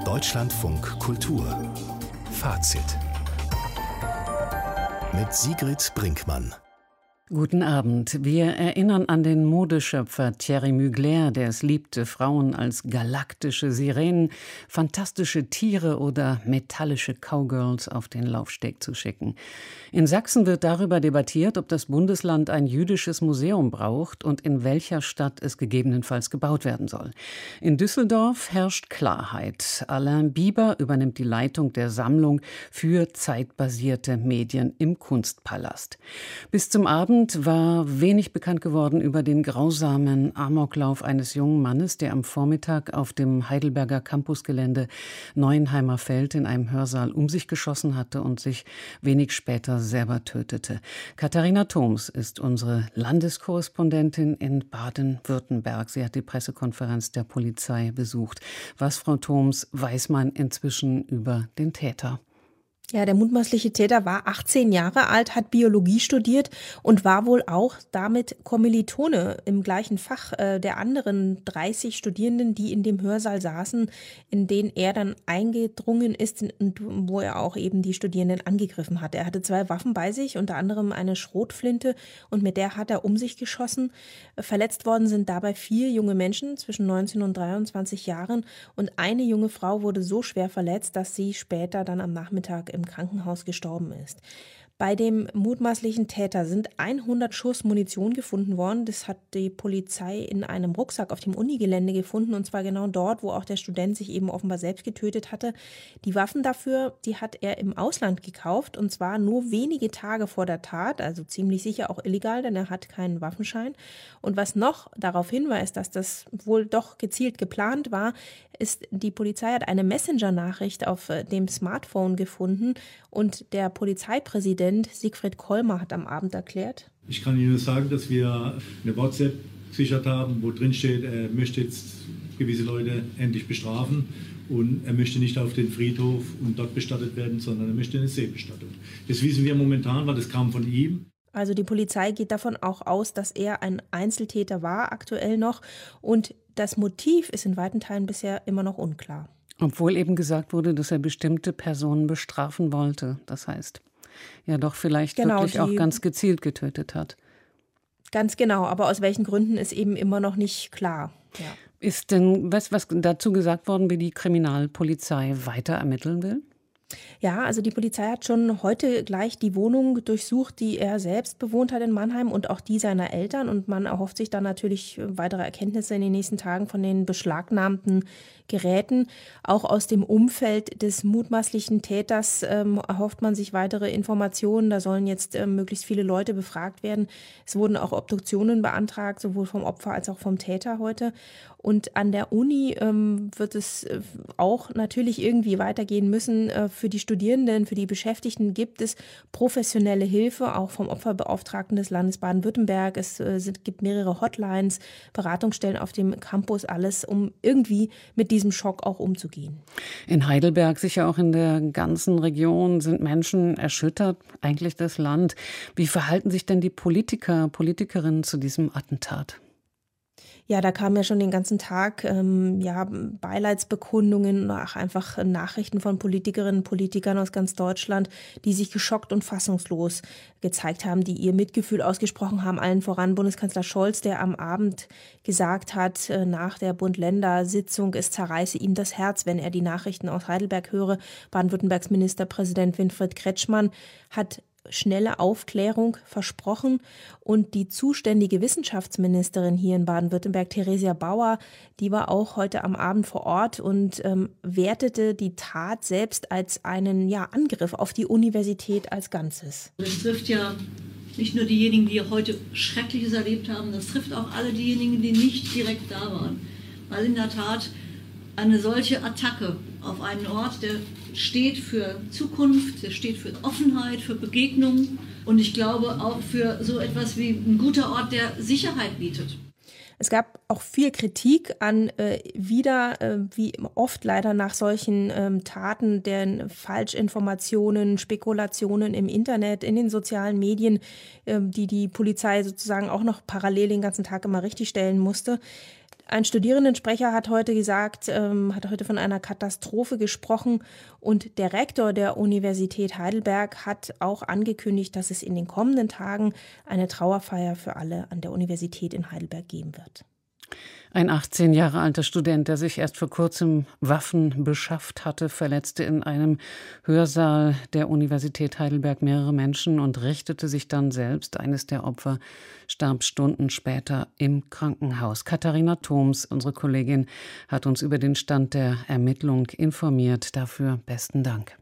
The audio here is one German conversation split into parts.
Deutschlandfunk Kultur Fazit mit Sigrid Brinkmann. Guten Abend. Wir erinnern an den Modeschöpfer Thierry Mugler, der es liebte, Frauen als galaktische Sirenen, fantastische Tiere oder metallische Cowgirls auf den Laufsteg zu schicken. In Sachsen wird darüber debattiert, ob das Bundesland ein jüdisches Museum braucht und in welcher Stadt es gegebenenfalls gebaut werden soll. In Düsseldorf herrscht Klarheit. Alain Bieber übernimmt die Leitung der Sammlung für zeitbasierte Medien im Kunstpalast. Bis zum Abend war wenig bekannt geworden über den grausamen Amoklauf eines jungen Mannes, der am Vormittag auf dem Heidelberger Campusgelände Neuenheimer Feld in einem Hörsaal um sich geschossen hatte und sich wenig später selber tötete. Katharina Thoms ist unsere Landeskorrespondentin in Baden-Württemberg. Sie hat die Pressekonferenz der Polizei besucht. Was, Frau Thoms, weiß man inzwischen über den Täter? Ja, der mutmaßliche Täter war 18 Jahre alt, hat Biologie studiert und war wohl auch damit Kommilitone im gleichen Fach der anderen 30 Studierenden, die in dem Hörsaal saßen, in den er dann eingedrungen ist und wo er auch eben die Studierenden angegriffen hat. Er hatte 2 Waffen bei sich, unter anderem eine Schrotflinte, und mit der hat er um sich geschossen. Verletzt worden sind dabei 4 junge Menschen zwischen 19 und 23 Jahren und eine junge Frau wurde so schwer verletzt, dass sie später dann am Nachmittag im Krankenhaus gestorben ist. Bei dem mutmaßlichen Täter sind 100 Schuss Munition gefunden worden. Das hat die Polizei in einem Rucksack auf dem Unigelände gefunden, und zwar genau dort, wo auch der Student sich eben offenbar selbst getötet hatte. Die Waffen dafür, die hat er im Ausland gekauft, und zwar nur wenige Tage vor der Tat, also ziemlich sicher auch illegal, denn er hat keinen Waffenschein. Und was noch darauf hinweist, dass das wohl doch gezielt geplant war, ist, die Polizei hat eine Messenger-Nachricht auf dem Smartphone gefunden, und der Polizeipräsident Siegfried Kollmar hat am Abend erklärt: Ich kann Ihnen nur sagen, dass wir eine WhatsApp gesichert haben, wo drin steht, er möchte jetzt gewisse Leute endlich bestrafen und er möchte nicht auf den Friedhof und dort bestattet werden, sondern er möchte eine Seebestattung. Das wissen wir momentan, weil das kam von ihm. Also die Polizei geht davon auch aus, dass er ein Einzeltäter war, aktuell noch, und das Motiv ist in weiten Teilen bisher immer noch unklar. Obwohl eben gesagt wurde, dass er bestimmte Personen bestrafen wollte. Das heißt, ja doch vielleicht wirklich auch ganz gezielt getötet hat. Ganz genau, aber aus welchen Gründen ist eben immer noch nicht klar. Ja. Ist denn was dazu gesagt worden, wie die Kriminalpolizei weiter ermitteln will? Ja, also die Polizei hat schon heute gleich die Wohnung durchsucht, die er selbst bewohnt hat in Mannheim, und auch die seiner Eltern. Und man erhofft sich dann natürlich weitere Erkenntnisse in den nächsten Tagen von den beschlagnahmten Geräten. Auch aus dem Umfeld des mutmaßlichen Täters erhofft man sich weitere Informationen. Da sollen jetzt möglichst viele Leute befragt werden. Es wurden auch Obduktionen beantragt, sowohl vom Opfer als auch vom Täter heute. Und an der Uni wird es auch natürlich irgendwie weitergehen müssen. Für die Studierenden, für die Beschäftigten gibt es professionelle Hilfe, auch vom Opferbeauftragten des Landes Baden-Württemberg. Es gibt mehrere Hotlines, Beratungsstellen auf dem Campus, alles, um irgendwie mit diesem Schock auch umzugehen. In Heidelberg, sicher auch in der ganzen Region, sind Menschen erschüttert, eigentlich das Land. Wie verhalten sich denn die Politikerinnen zu diesem Attentat? Ja, da kamen ja schon den ganzen Tag Beileidsbekundungen, auch einfach Nachrichten von Politikerinnen und Politikern aus ganz Deutschland, die sich geschockt und fassungslos gezeigt haben, die ihr Mitgefühl ausgesprochen haben, allen voran Bundeskanzler Scholz, der am Abend gesagt hat, nach der Bund-Länder-Sitzung, es zerreiße ihm das Herz, wenn er die Nachrichten aus Heidelberg höre. Baden-Württembergs Ministerpräsident Winfried Kretschmann hat schnelle Aufklärung versprochen, und die zuständige Wissenschaftsministerin hier in Baden-Württemberg, Theresia Bauer, die war auch heute am Abend vor Ort und wertete die Tat selbst als einen Angriff auf die Universität als Ganzes. Das trifft ja nicht nur diejenigen, die heute Schreckliches erlebt haben, das trifft auch alle diejenigen, die nicht direkt da waren, weil in der Tat eine solche Attacke auf einen Ort, der steht für Zukunft, der steht für Offenheit, für Begegnung und ich glaube auch für so etwas wie ein guter Ort, der Sicherheit bietet. Es gab auch viel Kritik an wie oft leider nach solchen Taten, deren Falschinformationen, Spekulationen im Internet, in den sozialen Medien, die Polizei sozusagen auch noch parallel den ganzen Tag immer richtigstellen musste. Ein Studierendensprecher hat heute von einer Katastrophe gesprochen und der Rektor der Universität Heidelberg hat auch angekündigt, dass es in den kommenden Tagen eine Trauerfeier für alle an der Universität in Heidelberg geben wird. Ein 18 Jahre alter Student, der sich erst vor kurzem Waffen beschafft hatte, verletzte in einem Hörsaal der Universität Heidelberg mehrere Menschen und richtete sich dann selbst. Eines der Opfer starb Stunden später im Krankenhaus. Katharina Thoms, unsere Kollegin, hat uns über den Stand der Ermittlung informiert. Dafür besten Dank.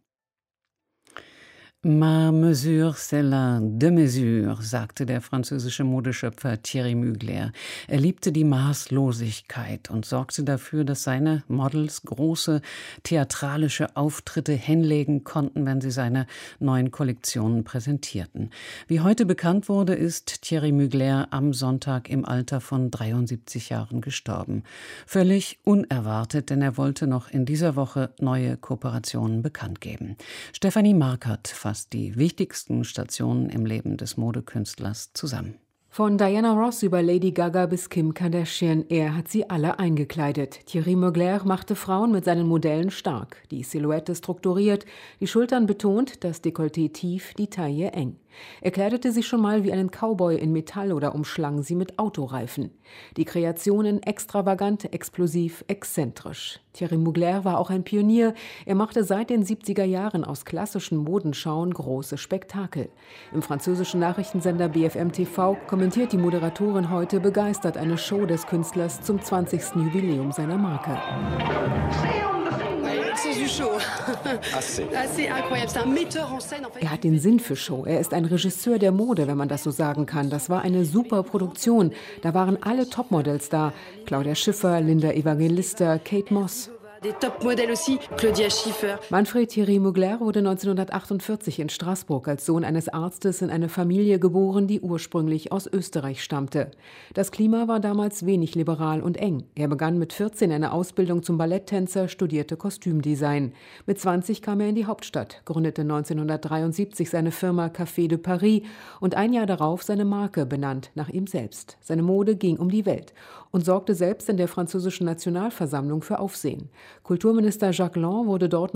Ma mesure, c'est la démesure, sagte der französische Modeschöpfer Thierry Mugler. Er liebte die Maßlosigkeit und sorgte dafür, dass seine Models große theatralische Auftritte hinlegen konnten, wenn sie seine neuen Kollektionen präsentierten. Wie heute bekannt wurde, ist Thierry Mugler am Sonntag im Alter von 73 Jahren gestorben. Völlig unerwartet, denn er wollte noch in dieser Woche neue Kooperationen bekannt geben. Stefanie Markert fasst die wichtigsten Stationen im Leben des Modekünstlers zusammen. Von Diana Ross über Lady Gaga bis Kim Kardashian, er hat sie alle eingekleidet. Thierry Mugler machte Frauen mit seinen Modellen stark. Die Silhouette strukturiert, die Schultern betont, das Dekolleté tief, die Taille eng. Er kleidete sie schon mal wie einen Cowboy in Metall oder umschlang sie mit Autoreifen. Die Kreationen extravagant, explosiv, exzentrisch. Thierry Mugler war auch ein Pionier. Er machte seit den 70er Jahren aus klassischen Modenschauen große Spektakel. Im französischen Nachrichtensender BFM TV kommentiert die Moderatorin heute begeistert eine Show des Künstlers zum 20. Jubiläum seiner Marke. Er hat den Sinn für Show. Er ist ein Regisseur der Mode, wenn man das so sagen kann. Das war eine super Produktion. Da waren alle Topmodels da. Claudia Schiffer, Linda Evangelista, Kate Moss. Des Top-Models aussi, Claudia Schiffer. Manfred Thierry Mugler wurde 1948 in Straßburg als Sohn eines Arztes in eine Familie geboren, die ursprünglich aus Österreich stammte. Das Klima war damals wenig liberal und eng. Er begann mit 14 eine Ausbildung zum Balletttänzer, studierte Kostümdesign. Mit 20 kam er in die Hauptstadt, gründete 1973 seine Firma Café de Paris und ein Jahr darauf seine Marke, benannt nach ihm selbst. Seine Mode ging um die Welt und sorgte selbst in der französischen Nationalversammlung für Aufsehen. Kulturminister Jacques Lang wurde dort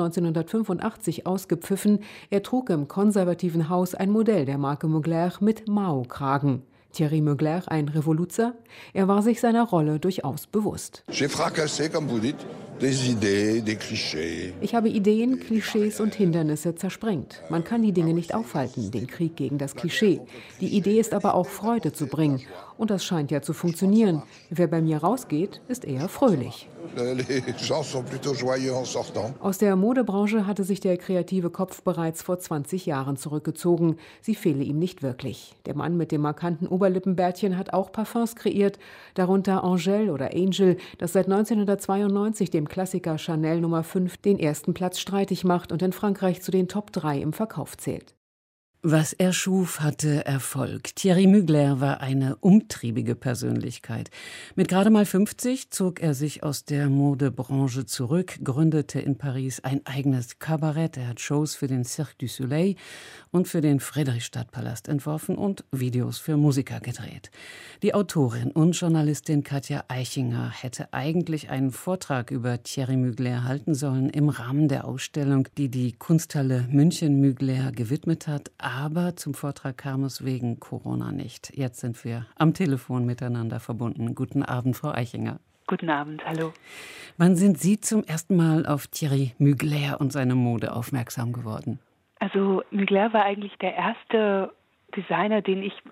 1985 ausgepfiffen. Er trug im konservativen Haus ein Modell der Marke Mugler mit Mao-Kragen. Thierry Mugler, ein Revoluzer? Er war sich seiner Rolle durchaus bewusst. J'ai fracassé, comme vous dites, des idées, des clichés. Ich habe Ideen, Klischees und Hindernisse zersprengt. Man kann die Dinge nicht aufhalten, den Krieg gegen das Klischee. Die Idee ist aber auch Freude zu bringen. Und das scheint ja zu funktionieren. Wer bei mir rausgeht, ist eher fröhlich. Les gens sont plutôt joyeux en sortant. Aus der Modebranche hatte sich der kreative Kopf bereits vor 20 Jahren zurückgezogen. Sie fehle ihm nicht wirklich. Der Mann mit dem markanten Oberlippenbärtchen hat auch Parfums kreiert, darunter Angèle oder Angel, das seit 1992 dem Klassiker Chanel Nummer 5 den ersten Platz streitig macht und in Frankreich zu den Top 3 im Verkauf zählt. Was er schuf, hatte Erfolg. Thierry Mugler war eine umtriebige Persönlichkeit. Mit gerade mal 50 zog er sich aus der Modebranche zurück, gründete in Paris ein eigenes Kabarett. Er hat Shows für den Cirque du Soleil und für den Friedrichstadtpalast entworfen und Videos für Musiker gedreht. Die Autorin und Journalistin Katja Eichinger hätte eigentlich einen Vortrag über Thierry Mugler halten sollen im Rahmen der Ausstellung, die die Kunsthalle München Mugler gewidmet hat. Aber zum Vortrag kam es wegen Corona nicht. Jetzt sind wir am Telefon miteinander verbunden. Guten Abend, Frau Eichinger. Guten Abend, hallo. Wann sind Sie zum ersten Mal auf Thierry Mugler und seine Mode aufmerksam geworden? Also Mugler war eigentlich der erste Designer, den ich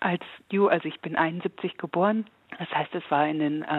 ich bin 71 geboren. Das heißt, es war in den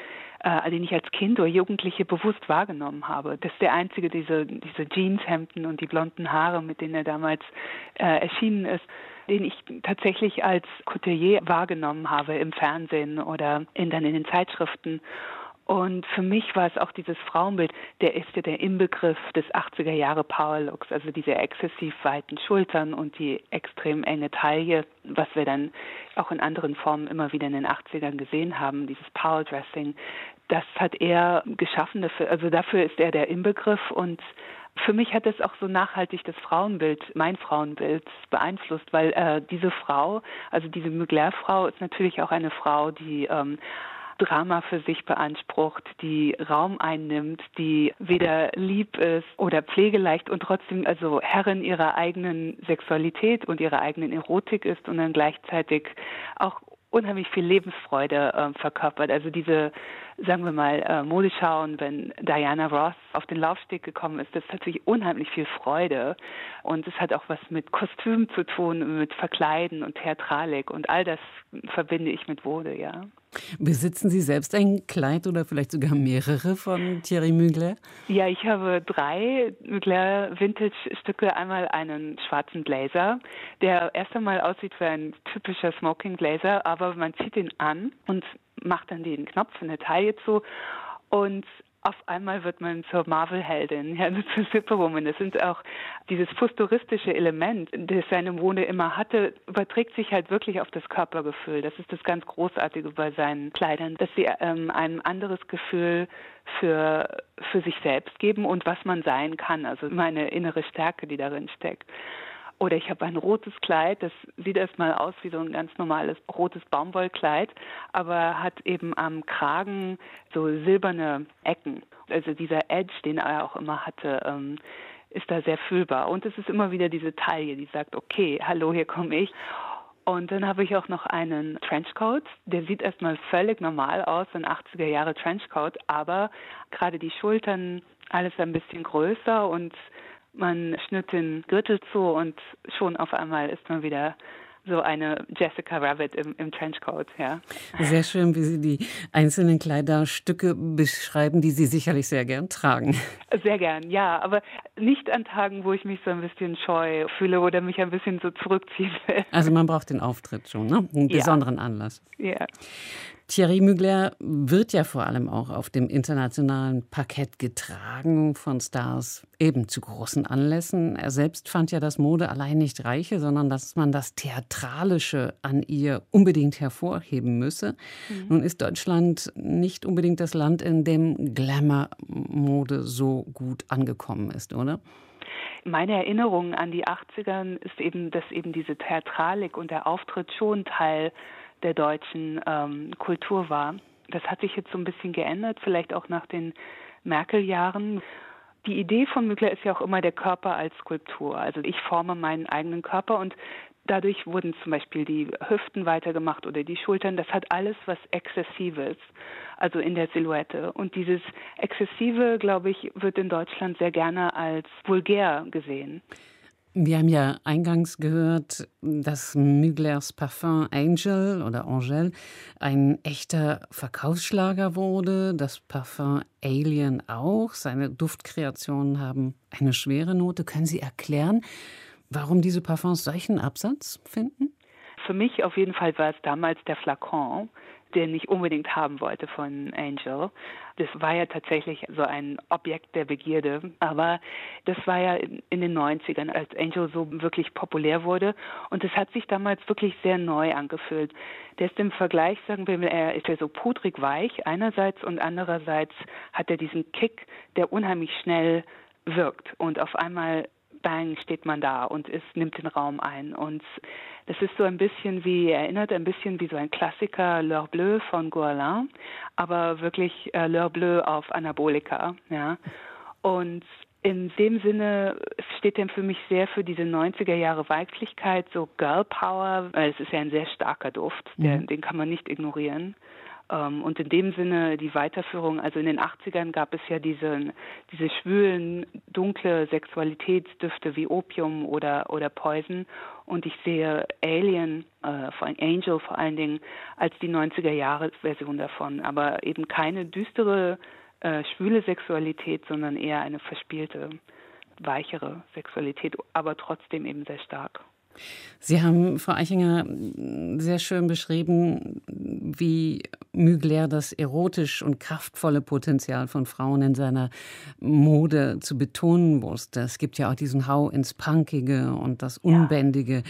den ich als Kind oder Jugendliche bewusst wahrgenommen habe. Das ist der einzige, diese Jeanshemden und die blonden Haare, mit denen er damals erschienen ist, den ich tatsächlich als Couturier wahrgenommen habe im Fernsehen oder in den Zeitschriften. Und für mich war es auch dieses Frauenbild, der ist ja der Inbegriff des 80er Jahre Power-Looks, also diese exzessiv weiten Schultern und die extrem enge Taille, was wir dann auch in anderen Formen immer wieder in den 80ern gesehen haben, dieses Power-Dressing. Das hat er geschaffen, dafür ist er der Inbegriff und für mich hat es auch so nachhaltig das Frauenbild, mein Frauenbild beeinflusst, weil diese Frau, also diese Mugler-Frau ist natürlich auch eine Frau, die Drama für sich beansprucht, die Raum einnimmt, die weder lieb ist oder pflegeleicht und trotzdem also Herrin ihrer eigenen Sexualität und ihrer eigenen Erotik ist und dann gleichzeitig auch unheimlich viel Lebensfreude verkörpert. Also diese, sagen wir mal, Modeschauen, wenn Diana Ross auf den Laufsteg gekommen ist, das hat natürlich unheimlich viel Freude. Und es hat auch was mit Kostüm zu tun, mit Verkleiden und Theatralik. Und all das verbinde ich mit Mode, ja. Besitzen Sie selbst ein Kleid oder vielleicht sogar mehrere von Thierry Mugler? Ja, ich habe 3 Mugler Vintage-Stücke. Einmal einen schwarzen Blazer, der erst einmal aussieht wie ein typischer Smoking Blazer, aber man zieht ihn an und macht dann den Knopf in der Taille zu und auf einmal wird man zur Marvel-Heldin, ja, zur Superwoman. Das sind auch dieses futuristische Element, das seine Mode immer hatte, überträgt sich halt wirklich auf das Körpergefühl. Das ist das ganz Großartige bei seinen Kleidern, dass sie ein anderes Gefühl für sich selbst geben und was man sein kann, also meine innere Stärke, die darin steckt. Oder ich habe ein rotes Kleid, das sieht erstmal aus wie so ein ganz normales rotes Baumwollkleid, aber hat eben am Kragen so silberne Ecken. Also dieser Edge, den er auch immer hatte, ist da sehr fühlbar. Und es ist immer wieder diese Taille, die sagt, okay, hallo, hier komme ich. Und dann habe ich auch noch einen Trenchcoat, der sieht erstmal völlig normal aus, ein 80er Jahre Trenchcoat, aber gerade die Schultern, alles ein bisschen größer und man schnürt den Gürtel zu und schon auf einmal ist man wieder so eine Jessica Rabbit im Trenchcoat, ja. Sehr schön, wie Sie die einzelnen Kleiderstücke beschreiben, die Sie sicherlich sehr gern tragen. Sehr gern, ja, aber nicht an Tagen, wo ich mich so ein bisschen scheu fühle oder mich ein bisschen so zurückziehen will. Also man braucht den Auftritt schon, ne? Einen besonderen Anlass. Ja. Thierry Mugler wird ja vor allem auch auf dem internationalen Parkett getragen von Stars, eben zu großen Anlässen. Er selbst fand ja, dass Mode allein nicht reiche, sondern dass man das Theatralische an ihr unbedingt hervorheben müsse. Nun ist Deutschland nicht unbedingt das Land, in dem Glamour-Mode so gut angekommen ist, oder? Meine Erinnerung an die 80ern ist eben, dass eben diese Theatralik und der Auftritt schon Teil der deutschen Kultur war. Das hat sich jetzt so ein bisschen geändert, vielleicht auch nach den Merkel-Jahren. Die Idee von Mugler ist ja auch immer der Körper als Skulptur. Also ich forme meinen eigenen Körper und dadurch wurden zum Beispiel die Hüften weitergemacht oder die Schultern. Das hat alles was Exzessives, also in der Silhouette. Und dieses Exzessive, glaube ich, wird in Deutschland sehr gerne als vulgär gesehen. Wir haben ja eingangs gehört, dass Muglers Parfum Angel oder Angel ein echter Verkaufsschlager wurde. Das Parfum Alien auch. Seine Duftkreationen haben eine schwere Note. Können Sie erklären, warum diese Parfums solchen Absatz finden? Für mich auf jeden Fall war es damals der Flakon, den ich unbedingt haben wollte von Angel. Das war ja tatsächlich so ein Objekt der Begierde. Aber das war ja in den 90ern, als Angel so wirklich populär wurde. Und es hat sich damals wirklich sehr neu angefühlt. Der ist im Vergleich, sagen wir mal, er ist ja so pudrig weich einerseits und andererseits hat er diesen Kick, der unheimlich schnell wirkt. Und auf einmal bang, steht man da und nimmt den Raum ein. Und das ist so ein bisschen erinnert ein bisschen wie so ein Klassiker L'Heure Bleue von Guerlain, aber wirklich L'Heure Bleue auf Anabolika, ja. Und in dem Sinne steht er für mich sehr für diese 90er Jahre Weiblichkeit, so Girl Power, weil es ist ja ein sehr starker Duft, den kann man nicht ignorieren. Und in dem Sinne die Weiterführung, also in den 80ern gab es ja diese schwülen, dunkle Sexualitätsdüfte wie Opium oder Poison. Und ich sehe Alien, Angel vor allen Dingen, als die 90er-Jahre-Version davon. Aber eben keine düstere, schwüle Sexualität, sondern eher eine verspielte, weichere Sexualität, aber trotzdem eben sehr stark. Sie haben, Frau Eichinger, sehr schön beschrieben, wie Mugler das erotisch und kraftvolle Potenzial von Frauen in seiner Mode zu betonen wusste. Es gibt ja auch diesen Hau ins Punkige und das Unbändige.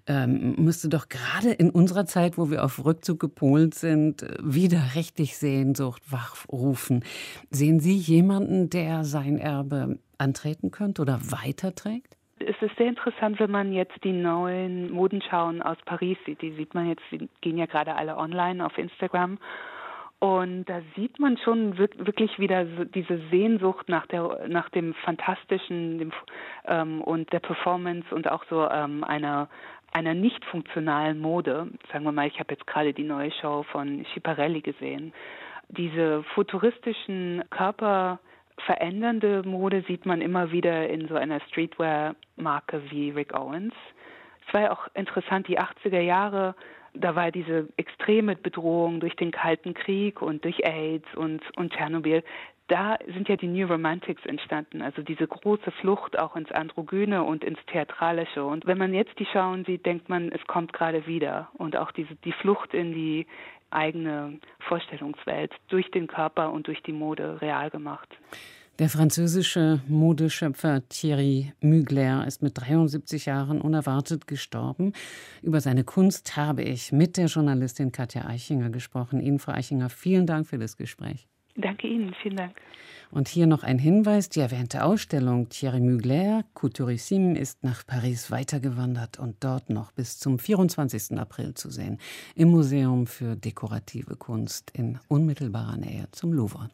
Müsste doch gerade in unserer Zeit, wo wir auf Rückzug gepolt sind, wieder richtig Sehnsucht wachrufen. Sehen Sie jemanden, der sein Erbe antreten könnte oder weiterträgt? Es ist sehr interessant, wenn man jetzt die neuen Modenschauen aus Paris sieht. Die sieht man jetzt, die gehen ja gerade alle online auf Instagram. Und da sieht man schon wirklich wieder so diese Sehnsucht nach dem Fantastischen und der Performance und auch so einer nicht funktionalen Mode. Sagen wir mal, ich habe jetzt gerade die neue Show von Schiaparelli gesehen. Diese futuristischen, körperverändernde Mode sieht man immer wieder in so einer Streetwear-Marke wie Rick Owens. Es war ja auch interessant, die 80er Jahre, da war diese extreme Bedrohung durch den Kalten Krieg und durch AIDS und Tschernobyl. Da sind ja die New Romantics entstanden, also diese große Flucht auch ins Androgyne und ins Theatralische. Und wenn man jetzt die Schauen sieht, denkt man, es kommt gerade wieder. Und auch die Flucht in die eigene Vorstellungswelt durch den Körper und durch die Mode real gemacht. Der französische Modeschöpfer Thierry Mugler ist mit 73 Jahren unerwartet gestorben. Über seine Kunst habe ich mit der Journalistin Katja Eichinger gesprochen. Ihnen, Frau Eichinger, vielen Dank für das Gespräch. Danke Ihnen, vielen Dank. Und hier noch ein Hinweis. Die erwähnte Ausstellung Thierry Mugler, Couturissime, ist nach Paris weitergewandert und dort noch bis zum 24. April zu sehen. Im Museum für dekorative Kunst in unmittelbarer Nähe zum Louvre.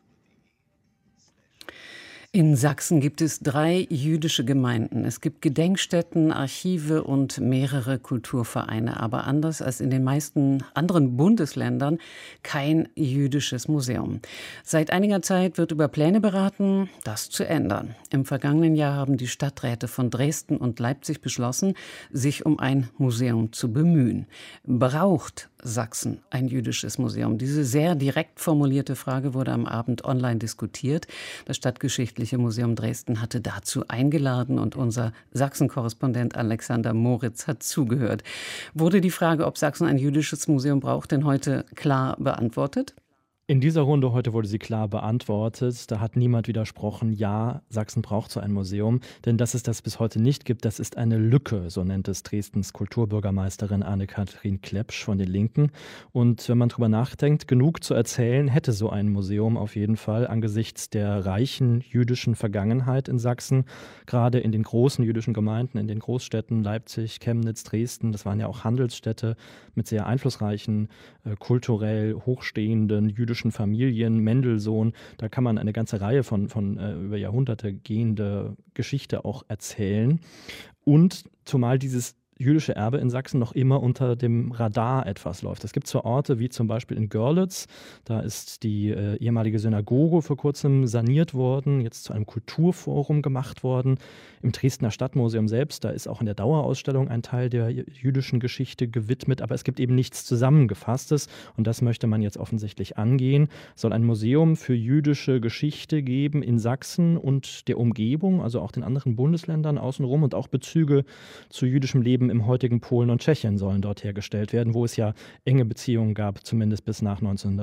In Sachsen gibt es 3 jüdische Gemeinden. Es gibt Gedenkstätten, Archive und mehrere Kulturvereine. Aber anders als in den meisten anderen Bundesländern kein jüdisches Museum. Seit einiger Zeit wird über Pläne beraten, das zu ändern. Im vergangenen Jahr haben die Stadträte von Dresden und Leipzig beschlossen, sich um ein Museum zu bemühen. Braucht Sachsen ein jüdisches Museum? Diese sehr direkt formulierte Frage wurde am Abend online diskutiert. Das Stadtgeschichtliche Museum Dresden hatte dazu eingeladen und unser Sachsen-Korrespondent Alexander Moritz hat zugehört. Wurde die Frage, ob Sachsen ein jüdisches Museum braucht, denn heute klar beantwortet? In dieser Runde heute wurde sie klar beantwortet. Da hat niemand widersprochen, ja, Sachsen braucht so ein Museum. Denn dass es das bis heute nicht gibt, das ist eine Lücke, so nennt es Dresdens Kulturbürgermeisterin Anne-Kathrin Klepsch von den Linken. Und wenn man drüber nachdenkt, genug zu erzählen hätte so ein Museum auf jeden Fall angesichts der reichen jüdischen Vergangenheit in Sachsen. Gerade in den großen jüdischen Gemeinden, in den Großstädten Leipzig, Chemnitz, Dresden, das waren ja auch Handelsstädte mit sehr einflussreichen, kulturell hochstehenden jüdischen Familien, Mendelssohn, da kann man eine ganze Reihe von über Jahrhunderte gehende Geschichte auch erzählen. Und zumal dieses jüdische Erbe in Sachsen noch immer unter dem Radar etwas läuft. Es gibt so Orte wie zum Beispiel in Görlitz, da ist die ehemalige Synagoge vor kurzem saniert worden, jetzt zu einem Kulturforum gemacht worden. Im Dresdner Stadtmuseum selbst, da ist auch in der Dauerausstellung ein Teil der jüdischen Geschichte gewidmet, aber es gibt eben nichts Zusammengefasstes und das möchte man jetzt offensichtlich angehen. Es soll ein Museum für jüdische Geschichte geben in Sachsen und der Umgebung, also auch den anderen Bundesländern außenrum und auch Bezüge zu jüdischem Leben im heutigen Polen und Tschechien sollen dort hergestellt werden, wo es ja enge Beziehungen gab, zumindest bis nach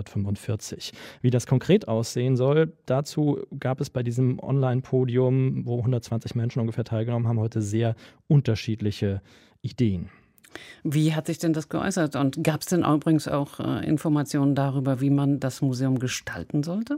1945. Wie das konkret aussehen soll, dazu gab es bei diesem Online-Podium, wo 120 Menschen ungefähr teilgenommen haben, heute sehr unterschiedliche Ideen. Wie hat sich denn das geäußert? Und gab es denn übrigens auch Informationen darüber, wie man das Museum gestalten sollte?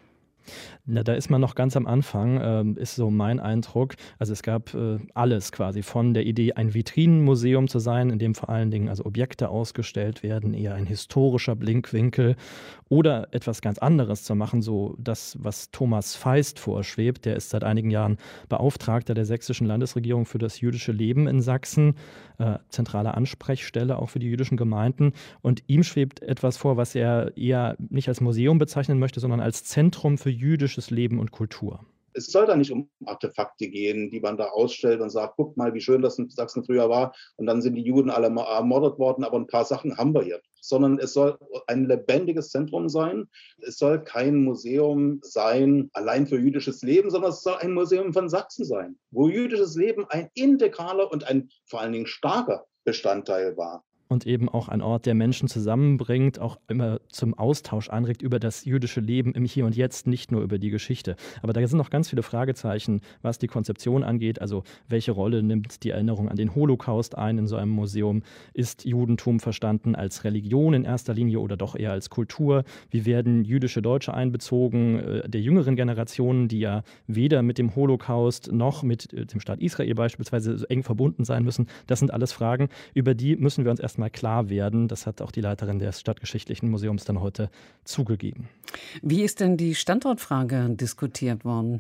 Na, da ist man noch ganz am Anfang, ist so mein Eindruck. Also es gab alles quasi von der Idee, ein Vitrinenmuseum zu sein, in dem vor allen Dingen also Objekte ausgestellt werden, eher ein historischer Blickwinkel oder etwas ganz anderes zu machen, so das, was Thomas Feist vorschwebt. Der ist seit einigen Jahren Beauftragter der sächsischen Landesregierung für das jüdische Leben in Sachsen, zentrale Ansprechstelle auch für die jüdischen Gemeinden. Und ihm schwebt etwas vor, was er eher nicht als Museum bezeichnen möchte, sondern als Zentrum für jüdisches Leben und Kultur. Es soll da nicht um Artefakte gehen, die man da ausstellt und sagt, guck mal, wie schön das in Sachsen früher war und dann sind die Juden alle ermordet worden, aber ein paar Sachen haben wir hier. Sondern es soll ein lebendiges Zentrum sein. Es soll kein Museum sein, allein für jüdisches Leben, sondern es soll ein Museum von Sachsen sein, wo jüdisches Leben ein integraler und ein vor allen Dingen starker Bestandteil war. Und eben auch ein Ort, der Menschen zusammenbringt, auch immer zum Austausch anregt über das jüdische Leben im Hier und Jetzt, nicht nur über die Geschichte. Aber da sind noch ganz viele Fragezeichen, was die Konzeption angeht. Also welche Rolle nimmt die Erinnerung an den Holocaust ein in so einem Museum? Ist Judentum verstanden als Religion in erster Linie oder doch eher als Kultur? Wie werden jüdische Deutsche einbezogen, der jüngeren Generationen, die ja weder mit dem Holocaust noch mit dem Staat Israel beispielsweise so eng verbunden sein müssen? Das sind alles Fragen, über die müssen wir uns erst erstmal klar werden. Das hat auch die Leiterin des Stadtgeschichtlichen Museums dann heute zugegeben. Wie ist denn die Standortfrage diskutiert worden?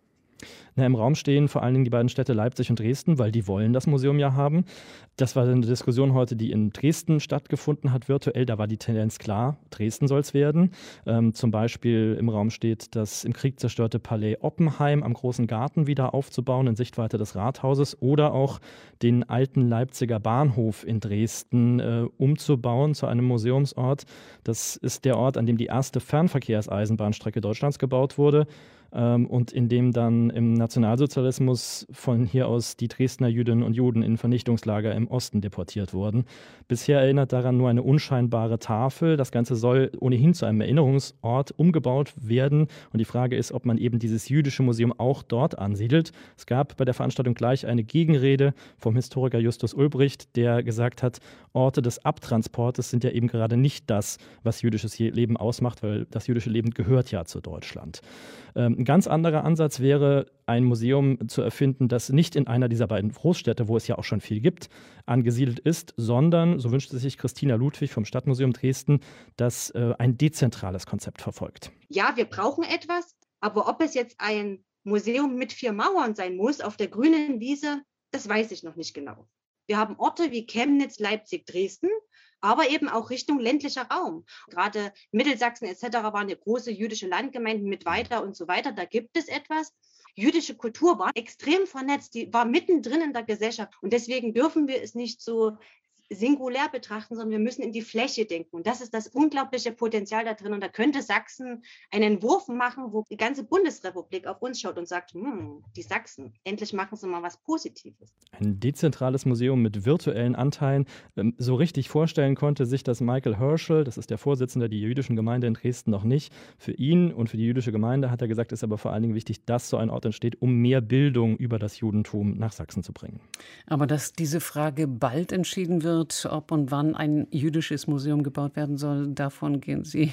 Im Raum stehen vor allen Dingen die beiden Städte Leipzig und Dresden, weil die wollen das Museum ja haben. Das war eine Diskussion heute, die in Dresden stattgefunden hat, virtuell. Da war die Tendenz klar, Dresden soll es werden. Zum Beispiel im Raum steht, das im Krieg zerstörte Palais Oppenheim am Großen Garten wieder aufzubauen, in Sichtweite des Rathauses, oder auch den alten Leipziger Bahnhof in Dresden umzubauen zu einem Museumsort. Das ist der Ort, an dem die erste Fernverkehrseisenbahnstrecke Deutschlands gebaut wurde. Und in dem dann im Nationalsozialismus von hier aus die Dresdner Jüdinnen und Juden in Vernichtungslager im Osten deportiert wurden. Bisher erinnert daran nur eine unscheinbare Tafel. Das Ganze soll ohnehin zu einem Erinnerungsort umgebaut werden. Und die Frage ist, ob man eben dieses jüdische Museum auch dort ansiedelt. Es gab bei der Veranstaltung gleich eine Gegenrede vom Historiker Justus Ulbricht, der gesagt hat, Orte des Abtransportes sind ja eben gerade nicht das, was jüdisches Leben ausmacht, weil das jüdische Leben gehört ja zu Deutschland. Ein ganz anderer Ansatz wäre, ein Museum zu erfinden, das nicht in einer dieser beiden Großstädte, wo es ja auch schon viel gibt, angesiedelt ist, sondern, so wünschte sich Christina Ludwig vom Stadtmuseum Dresden, das ein dezentrales Konzept verfolgt. Ja, wir brauchen etwas, aber ob es jetzt ein Museum mit 4 Mauern sein muss, auf der grünen Wiese, das weiß ich noch nicht genau. Wir haben Orte wie Chemnitz, Leipzig, Dresden, aber eben auch Richtung ländlicher Raum. Gerade Mittelsachsen etc. waren ja große jüdische Landgemeinden mit Weida und so weiter. Da gibt es etwas. Jüdische Kultur war extrem vernetzt, die war mittendrin in der Gesellschaft. Und deswegen dürfen wir es nicht so singulär betrachten, sondern wir müssen in die Fläche denken. Und das ist das unglaubliche Potenzial da drin. Und da könnte Sachsen einen Entwurf machen, wo die ganze Bundesrepublik auf uns schaut und sagt, die Sachsen, endlich machen sie mal was Positives. Ein dezentrales Museum mit virtuellen Anteilen. So richtig vorstellen konnte sich das Michael Herschel, das ist der Vorsitzende der jüdischen Gemeinde in Dresden, noch nicht. Für ihn und für die jüdische Gemeinde, hat er gesagt, ist aber vor allen Dingen wichtig, dass so ein Ort entsteht, um mehr Bildung über das Judentum nach Sachsen zu bringen. Aber dass diese Frage bald entschieden wird, ob und wann ein jüdisches Museum gebaut werden soll, davon gehen Sie,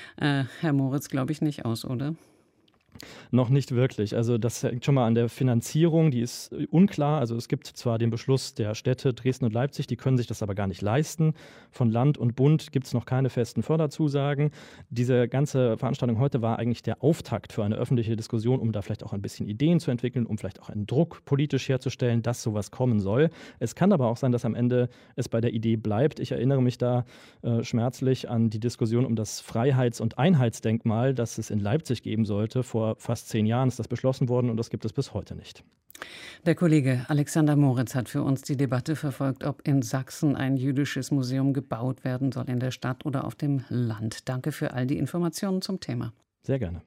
Herr Moritz, glaube ich, nicht aus, oder? Noch nicht wirklich. Also das hängt schon mal an der Finanzierung, die ist unklar. Also es gibt zwar den Beschluss der Städte Dresden und Leipzig, die können sich das aber gar nicht leisten. Von Land und Bund gibt es noch keine festen Förderzusagen. Diese ganze Veranstaltung heute war eigentlich der Auftakt für eine öffentliche Diskussion, um da vielleicht auch ein bisschen Ideen zu entwickeln, um vielleicht auch einen Druck politisch herzustellen, dass sowas kommen soll. Es kann aber auch sein, dass am Ende es bei der Idee bleibt. Ich erinnere mich da schmerzlich an die Diskussion um das Freiheits- und Einheitsdenkmal, das es in Leipzig geben sollte. Vor fast 10 Jahren ist das beschlossen worden und das gibt es bis heute nicht. Der Kollege Alexander Moritz hat für uns die Debatte verfolgt, ob in Sachsen ein jüdisches Museum gebaut werden soll, in der Stadt oder auf dem Land. Danke für all die Informationen zum Thema. Sehr gerne.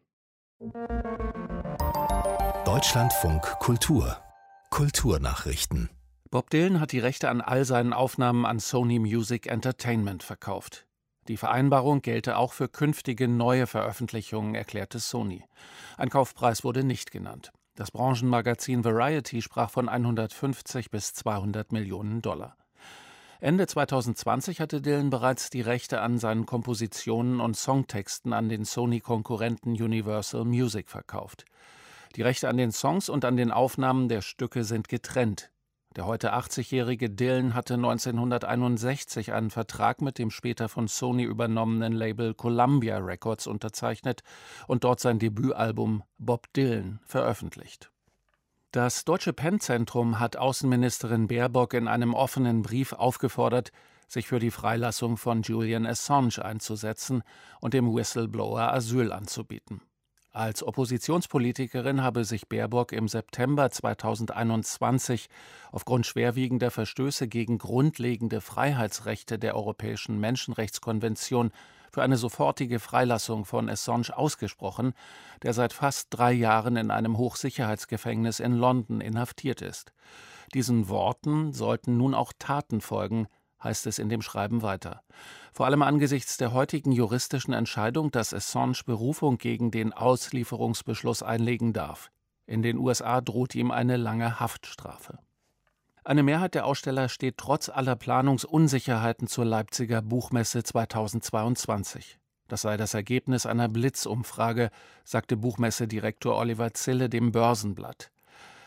Deutschlandfunk Kultur. Kulturnachrichten. Bob Dylan hat die Rechte an all seinen Aufnahmen an Sony Music Entertainment verkauft. Die Vereinbarung gelte auch für künftige neue Veröffentlichungen, erklärte Sony. Ein Kaufpreis wurde nicht genannt. Das Branchenmagazin Variety sprach von 150 bis 200 Millionen $. Ende 2020 hatte Dylan bereits die Rechte an seinen Kompositionen und Songtexten an den Sony-Konkurrenten Universal Music verkauft. Die Rechte an den Songs und an den Aufnahmen der Stücke sind getrennt. Der heute 80-jährige Dylan hatte 1961 einen Vertrag mit dem später von Sony übernommenen Label Columbia Records unterzeichnet und dort sein Debütalbum Bob Dylan veröffentlicht. Das Deutsche Penn-Zentrum hat Außenministerin Baerbock in einem offenen Brief aufgefordert, sich für die Freilassung von Julian Assange einzusetzen und dem Whistleblower Asyl anzubieten. Als Oppositionspolitikerin habe sich Baerbock im September 2021 aufgrund schwerwiegender Verstöße gegen grundlegende Freiheitsrechte der Europäischen Menschenrechtskonvention für eine sofortige Freilassung von Assange ausgesprochen, der seit fast 3 Jahren in einem Hochsicherheitsgefängnis in London inhaftiert ist. Diesen Worten sollten nun auch Taten folgen, heißt es in dem Schreiben weiter. Vor allem angesichts der heutigen juristischen Entscheidung, dass Assange Berufung gegen den Auslieferungsbeschluss einlegen darf. In den USA droht ihm eine lange Haftstrafe. Eine Mehrheit der Aussteller steht trotz aller Planungsunsicherheiten zur Leipziger Buchmesse 2022. Das sei das Ergebnis einer Blitzumfrage, sagte Buchmessedirektor Oliver Zille dem Börsenblatt.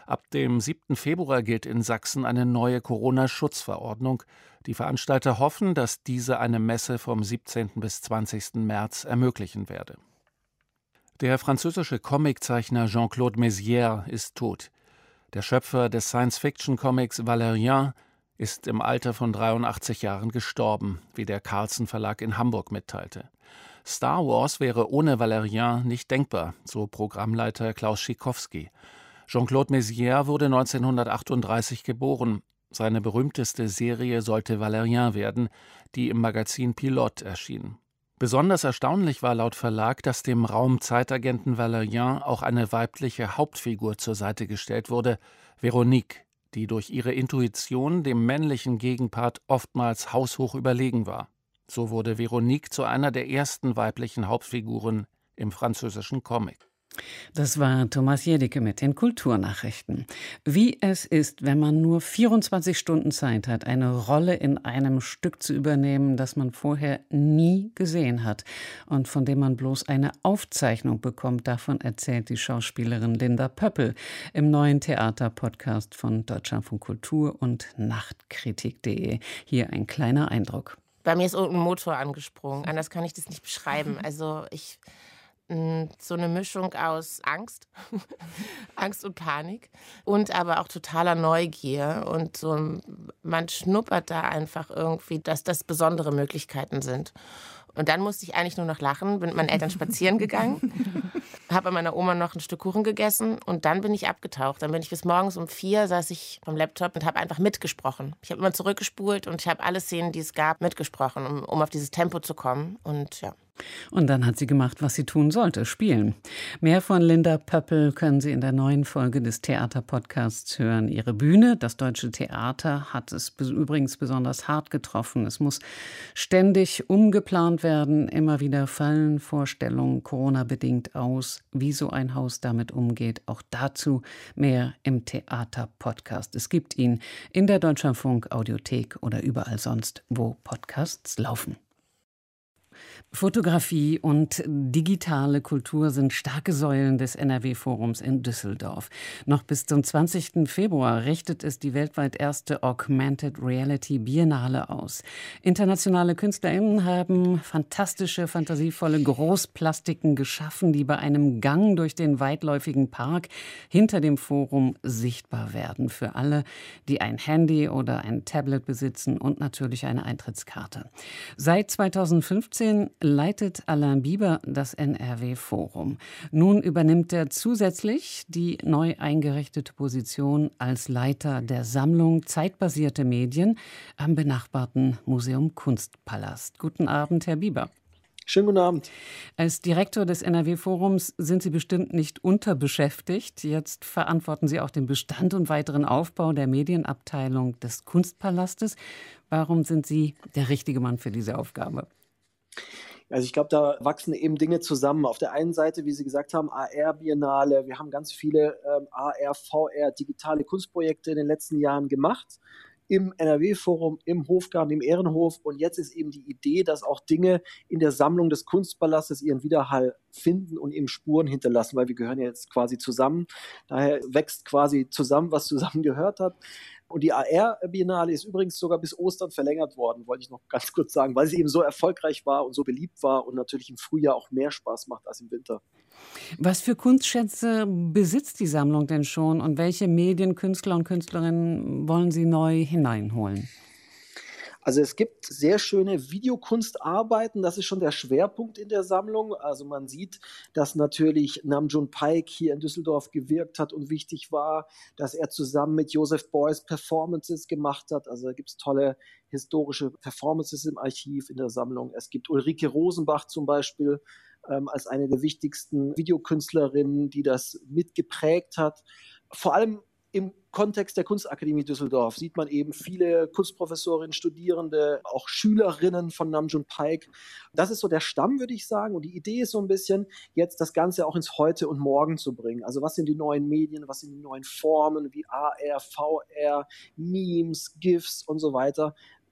Ab dem 7. Februar gilt in Sachsen eine neue Corona-Schutzverordnung. Die Veranstalter hoffen, dass diese eine Messe vom 17. bis 20. März ermöglichen werde. Der französische Comiczeichner Jean-Claude Mézières ist tot. Der Schöpfer des Science-Fiction-Comics Valérien ist im Alter von 83 Jahren gestorben, wie der Carlsen Verlag in Hamburg mitteilte. Star Wars wäre ohne Valérien nicht denkbar, so Programmleiter Klaus Schikowski. Jean-Claude Mézières wurde 1938 geboren. Seine berühmteste Serie sollte Valérien werden, die im Magazin Pilote erschien. Besonders erstaunlich war laut Verlag, dass dem Raumzeitagenten Valérien auch eine weibliche Hauptfigur zur Seite gestellt wurde, Veronique, die durch ihre Intuition dem männlichen Gegenpart oftmals haushoch überlegen war. So wurde Veronique zu einer der ersten weiblichen Hauptfiguren im französischen Comic. Das war Thomas Jedicke mit den Kulturnachrichten. Wie es ist, wenn man nur 24 Stunden Zeit hat, eine Rolle in einem Stück zu übernehmen, das man vorher nie gesehen hat und von dem man bloß eine Aufzeichnung bekommt, davon erzählt die Schauspielerin Linda Pöppel im neuen Theaterpodcast von Deutschlandfunk Kultur und Nachtkritik.de. Hier ein kleiner Eindruck. Bei mir ist irgendein Motor angesprungen, anders kann ich das nicht beschreiben. Also so eine Mischung aus Angst, Angst und Panik und aber auch totaler Neugier und so, man schnuppert da einfach irgendwie, dass das besondere Möglichkeiten sind. Und dann musste ich eigentlich nur noch lachen, bin mit meinen Eltern spazieren gegangen, habe bei meiner Oma noch ein Stück Kuchen gegessen und dann bin ich abgetaucht. Dann bin ich bis morgens um 4 saß ich am Laptop und habe einfach mitgesprochen. Ich habe immer zurückgespult und ich habe alle Szenen, die es gab, mitgesprochen, um auf dieses Tempo zu kommen und ja. Und dann hat sie gemacht, was sie tun sollte, spielen. Mehr von Linda Pöppel können Sie in der neuen Folge des Theaterpodcasts hören. Ihre Bühne, das Deutsche Theater, hat es übrigens besonders hart getroffen. Es muss ständig umgeplant werden. Immer wieder fallen Vorstellungen Corona-bedingt aus. Wie so ein Haus damit umgeht, auch dazu mehr im Theaterpodcast. Es gibt ihn in der Deutschlandfunk-Audiothek oder überall sonst, wo Podcasts laufen. Fotografie und digitale Kultur sind starke Säulen des NRW-Forums in Düsseldorf. Noch bis zum 20. Februar richtet es die weltweit erste Augmented Reality Biennale aus. Internationale KünstlerInnen haben fantastische, fantasievolle Großplastiken geschaffen, die bei einem Gang durch den weitläufigen Park hinter dem Forum sichtbar werden. Für alle, die ein Handy oder ein Tablet besitzen und natürlich eine Eintrittskarte. Seit 2015 leitet Alain Bieber das NRW-Forum. Nun übernimmt er zusätzlich die neu eingerichtete Position als Leiter der Sammlung Zeitbasierte Medien am benachbarten Museum Kunstpalast. Guten Abend, Herr Bieber. Schönen guten Abend. Als Direktor des NRW-Forums sind Sie bestimmt nicht unterbeschäftigt. Jetzt verantworten Sie auch den Bestand und weiteren Aufbau der Medienabteilung des Kunstpalastes. Warum sind Sie der richtige Mann für diese Aufgabe? Also ich glaube, da wachsen eben Dinge zusammen. Auf der einen Seite, wie Sie gesagt haben, AR-Biennale. Wir haben ganz viele AR, VR, digitale Kunstprojekte in den letzten Jahren gemacht. Im NRW-Forum, im Hofgarten, im Ehrenhof. Und jetzt ist eben die Idee, dass auch Dinge in der Sammlung des Kunstpalastes ihren Widerhall finden und eben Spuren hinterlassen, weil wir gehören ja jetzt quasi zusammen. Daher wächst quasi zusammen, was zusammengehört hat. Und die AR-Biennale ist übrigens sogar bis Ostern verlängert worden, wollte ich noch ganz kurz sagen, weil sie eben so erfolgreich war und so beliebt war und natürlich im Frühjahr auch mehr Spaß macht als im Winter. Was für Kunstschätze besitzt die Sammlung denn schon und welche Medienkünstler und Künstlerinnen wollen Sie neu hineinholen? Also es gibt sehr schöne Videokunstarbeiten, das ist schon der Schwerpunkt in der Sammlung. Also man sieht, dass natürlich Nam June Paik hier in Düsseldorf gewirkt hat und wichtig war, dass er zusammen mit Joseph Beuys Performances gemacht hat. Also da gibt es tolle historische Performances im Archiv in der Sammlung. Es gibt Ulrike Rosenbach zum Beispiel als eine der wichtigsten Videokünstlerinnen, die das mitgeprägt hat. Vor allem im Kontext der Kunstakademie Düsseldorf sieht man eben viele Kunstprofessorinnen, Studierende, auch Schülerinnen von Nam June Paik. Das ist so der Stamm, würde ich sagen. Und die Idee ist so ein bisschen, jetzt das Ganze auch ins Heute und Morgen zu bringen. Also was sind die neuen Medien, was sind die neuen Formen wie AR, VR, Memes, GIFs und so weiter.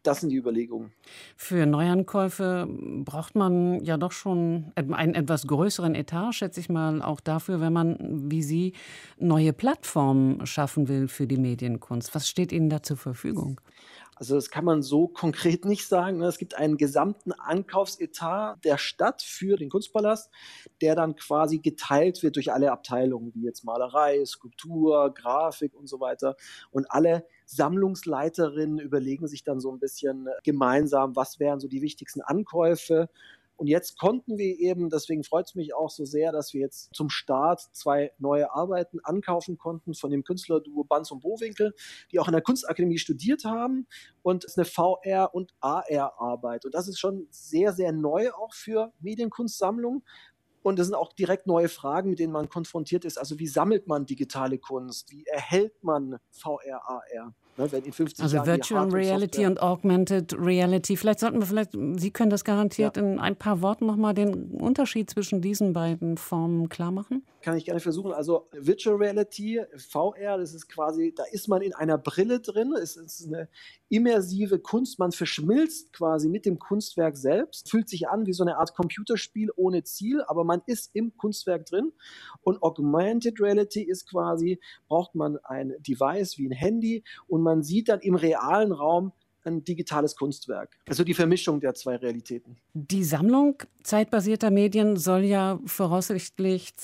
Das sind die Überlegungen. Für Neuankäufe braucht man ja doch schon einen etwas größeren Etat, schätze ich mal, auch dafür, wenn man, wie Sie, neue Plattformen schaffen will für die Medienkunst. Was steht Ihnen da zur Verfügung? Also das kann man so konkret nicht sagen. Es gibt einen gesamten Ankaufsetat der Stadt für den Kunstpalast, der dann quasi geteilt wird durch alle Abteilungen, wie jetzt Malerei, Skulptur, Grafik und so weiter. Und alle Sammlungsleiterinnen überlegen sich dann so ein bisschen gemeinsam, was wären so die wichtigsten Ankäufe. Und jetzt konnten wir eben, deswegen freut es mich auch so sehr, dass wir jetzt zum Start 2 neue Arbeiten ankaufen konnten von dem Künstlerduo Banz und Bowinkel, die auch in der Kunstakademie studiert haben. Und es ist eine VR- und AR-Arbeit. Und das ist schon sehr, sehr neu auch für Medienkunstsammlungen. Und das sind auch direkt neue Fragen, mit denen man konfrontiert ist. Also wie sammelt man digitale Kunst? Wie erhält man VR, AR? Ne, wenn in 50 Also Jahren Virtual Reality und Augmented Reality. Sie können das garantiert in ein paar Worten nochmal den Unterschied zwischen diesen beiden Formen klar machen? Kann ich gerne versuchen. Also Virtual Reality, VR, das ist quasi, da ist man in einer Brille drin. Es ist eine immersive Kunst. Man verschmilzt quasi mit dem Kunstwerk selbst. Fühlt sich an wie so eine Art Computerspiel ohne Ziel, aber man ist im Kunstwerk drin. Und Augmented Reality ist quasi, braucht man ein Device wie ein Handy und man sieht dann im realen Raum ein digitales Kunstwerk. Also die Vermischung der 2 Realitäten. Die Sammlung zeitbasierter Medien soll ja voraussichtlich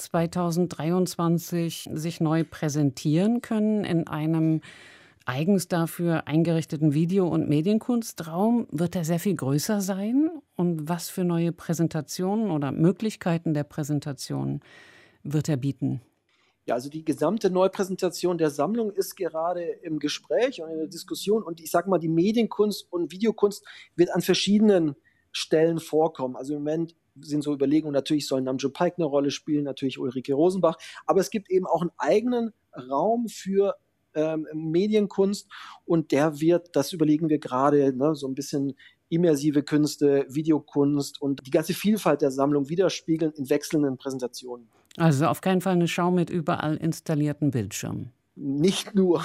2023 sich neu präsentieren können in einem eigens dafür eingerichteten Video- und Medienkunstraum. Wird er sehr viel größer sein? Und was für neue Präsentationen oder Möglichkeiten der Präsentation wird er bieten? Ja, also die gesamte Neupräsentation der Sammlung ist gerade im Gespräch und in der Diskussion. Und ich sage mal, die Medienkunst und Videokunst wird an verschiedenen Stellen vorkommen. Also im Moment sind so Überlegungen, natürlich soll Nam June Paik eine Rolle spielen, natürlich Ulrike Rosenbach. Aber es gibt eben auch einen eigenen Raum für Medienkunst. Und der wird, das überlegen wir gerade, ne, so ein bisschen immersive Künste, Videokunst und die ganze Vielfalt der Sammlung widerspiegeln in wechselnden Präsentationen. Also auf keinen Fall eine Schau mit überall installierten Bildschirmen. Nicht nur.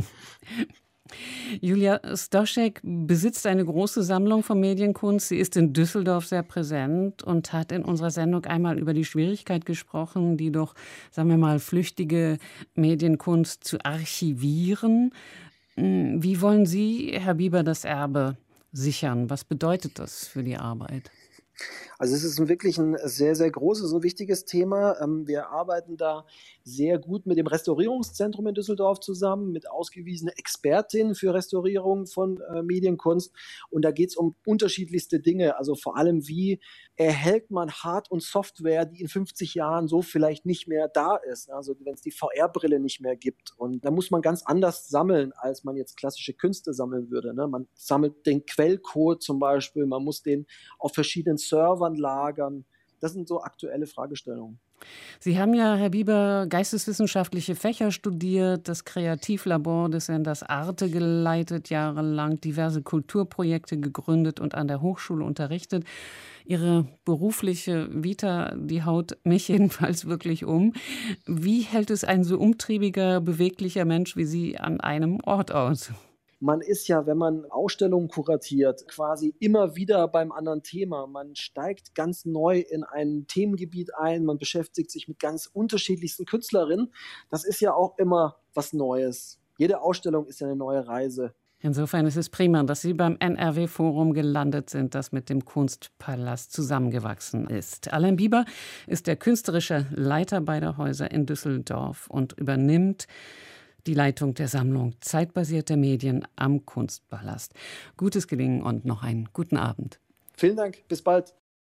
Julia Stoschek besitzt eine große Sammlung von Medienkunst. Sie ist in Düsseldorf sehr präsent und hat in unserer Sendung einmal über die Schwierigkeit gesprochen, die doch, sagen wir mal, flüchtige Medienkunst zu archivieren. Wie wollen Sie, Herr Bieber, das Erbe sichern? Was bedeutet das für die Arbeit? Also es ist wirklich ein sehr, sehr großes und wichtiges Thema. Wir arbeiten da sehr gut mit dem Restaurierungszentrum in Düsseldorf zusammen, mit ausgewiesenen Expertinnen für Restaurierung von Medienkunst. Und da geht es um unterschiedlichste Dinge. Also vor allem, wie erhält man Hard- und Software, die in 50 Jahren so vielleicht nicht mehr da ist. Also wenn es die VR-Brille nicht mehr gibt. Und da muss man ganz anders sammeln, als man jetzt klassische Künste sammeln würde. Ne? Man sammelt den Quellcode zum Beispiel, man muss den auf verschiedenen Servern lagern. Das sind so aktuelle Fragestellungen. Sie haben ja, Herr Bieber, geisteswissenschaftliche Fächer studiert, das Kreativlabor des Senders Arte geleitet, jahrelang diverse Kulturprojekte gegründet und an der Hochschule unterrichtet. Ihre berufliche Vita, die haut mich jedenfalls wirklich um. Wie hält es ein so umtriebiger, beweglicher Mensch wie Sie an einem Ort aus? Man ist ja, wenn man Ausstellungen kuratiert, quasi immer wieder beim anderen Thema. Man steigt ganz neu in ein Themengebiet ein, man beschäftigt sich mit ganz unterschiedlichsten Künstlerinnen. Das ist ja auch immer was Neues. Jede Ausstellung ist ja eine neue Reise. Insofern ist es prima, dass Sie beim NRW-Forum gelandet sind, das mit dem Kunstpalast zusammengewachsen ist. Alain Bieber ist der künstlerische Leiter beider Häuser in Düsseldorf und übernimmt die Leitung der Sammlung zeitbasierter Medien am Kunstpalast. Gutes Gelingen und noch einen guten Abend. Vielen Dank, bis bald.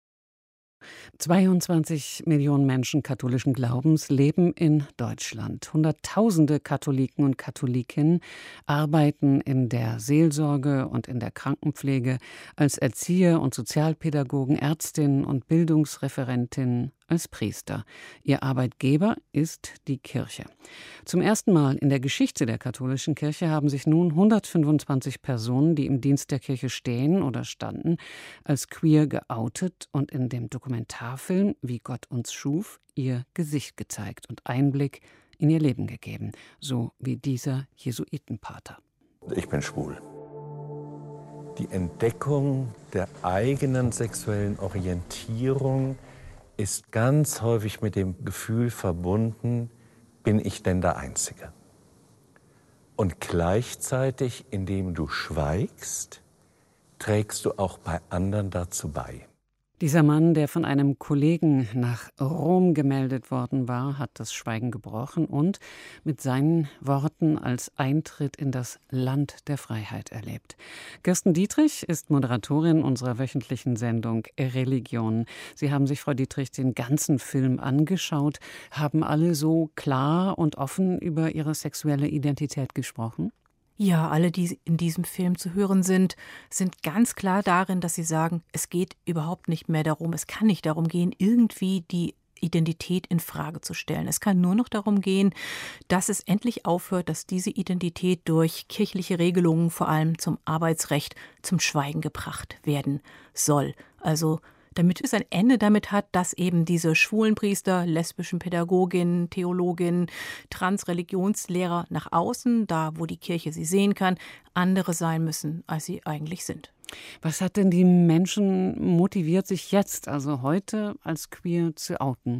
22 Millionen Menschen katholischen Glaubens leben in Deutschland. Hunderttausende Katholiken und Katholikinnen arbeiten in der Seelsorge und in der Krankenpflege als Erzieher und Sozialpädagogen, Ärztinnen und Bildungsreferentinnen, als Priester. Ihr Arbeitgeber ist die Kirche. Zum ersten Mal in der Geschichte der katholischen Kirche haben sich nun 125 Personen, die im Dienst der Kirche stehen oder standen, als queer geoutet und in dem Dokumentarfilm Wie Gott uns schuf, ihr Gesicht gezeigt und Einblick in ihr Leben gegeben, so wie dieser Jesuitenpater. Ich bin schwul. Die Entdeckung der eigenen sexuellen Orientierung ist ganz häufig mit dem Gefühl verbunden, bin ich denn der Einzige? Und gleichzeitig, indem du schweigst, trägst du auch bei anderen dazu bei. Dieser Mann, der von einem Kollegen nach Rom gemeldet worden war, hat das Schweigen gebrochen und mit seinen Worten als Eintritt in das Land der Freiheit erlebt. Kirsten Dietrich ist Moderatorin unserer wöchentlichen Sendung Religion. Sie haben sich, Frau Dietrich, den ganzen Film angeschaut. Haben alle so klar und offen über ihre sexuelle Identität gesprochen? Ja, alle, die in diesem Film zu hören sind ganz klar darin, dass sie sagen, es geht überhaupt nicht mehr darum, es kann nicht darum gehen, irgendwie die Identität in Frage zu stellen. Es kann nur noch darum gehen, dass es endlich aufhört, dass diese Identität durch kirchliche Regelungen, vor allem zum Arbeitsrecht, zum Schweigen gebracht werden soll. Also damit es ein Ende damit hat, dass eben diese schwulen Priester, lesbischen Pädagoginnen, Theologinnen, Transreligionslehrer nach außen, da wo die Kirche sie sehen kann, andere sein müssen, als sie eigentlich sind. Was hat denn die Menschen motiviert, sich jetzt, also heute, als queer zu outen?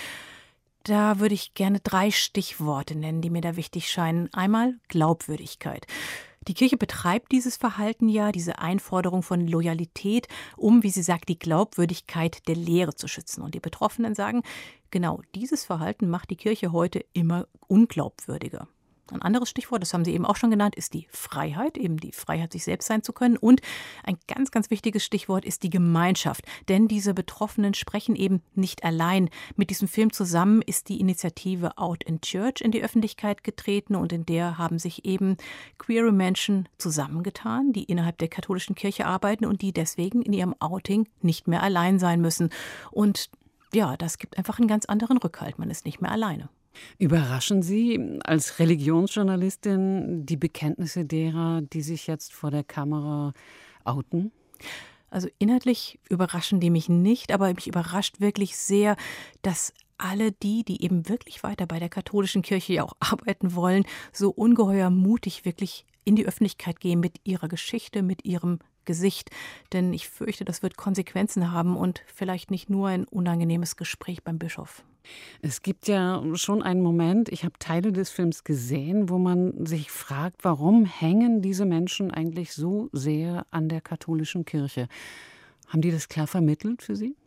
Da würde ich gerne 3 Stichworte nennen, die mir da wichtig scheinen. Einmal Glaubwürdigkeit. Die Kirche betreibt dieses Verhalten ja, diese Einforderung von Loyalität, um, wie sie sagt, die Glaubwürdigkeit der Lehre zu schützen. Und die Betroffenen sagen, genau dieses Verhalten macht die Kirche heute immer unglaubwürdiger. Ein anderes Stichwort, das haben Sie eben auch schon genannt, ist die Freiheit, eben die Freiheit, sich selbst sein zu können. Und ein ganz, ganz wichtiges Stichwort ist die Gemeinschaft. Denn diese Betroffenen sprechen eben nicht allein. Mit diesem Film zusammen ist die Initiative Out in Church in die Öffentlichkeit getreten und in der haben sich eben queere Menschen zusammengetan, die innerhalb der katholischen Kirche arbeiten und die deswegen in ihrem Outing nicht mehr allein sein müssen. Und ja, das gibt einfach einen ganz anderen Rückhalt. Man ist nicht mehr alleine. Überraschen Sie als Religionsjournalistin die Bekenntnisse derer, die sich jetzt vor der Kamera outen? Also inhaltlich überraschen die mich nicht, aber mich überrascht wirklich sehr, dass alle die eben wirklich weiter bei der katholischen Kirche ja auch arbeiten wollen, so ungeheuer mutig wirklich in die Öffentlichkeit gehen mit ihrer Geschichte, mit ihrem Gesicht. Denn ich fürchte, das wird Konsequenzen haben und vielleicht nicht nur ein unangenehmes Gespräch beim Bischof. Es gibt ja schon einen Moment, ich habe Teile des Films gesehen, wo man sich fragt, warum hängen diese Menschen eigentlich so sehr an der katholischen Kirche? Haben die das klar vermittelt für Sie?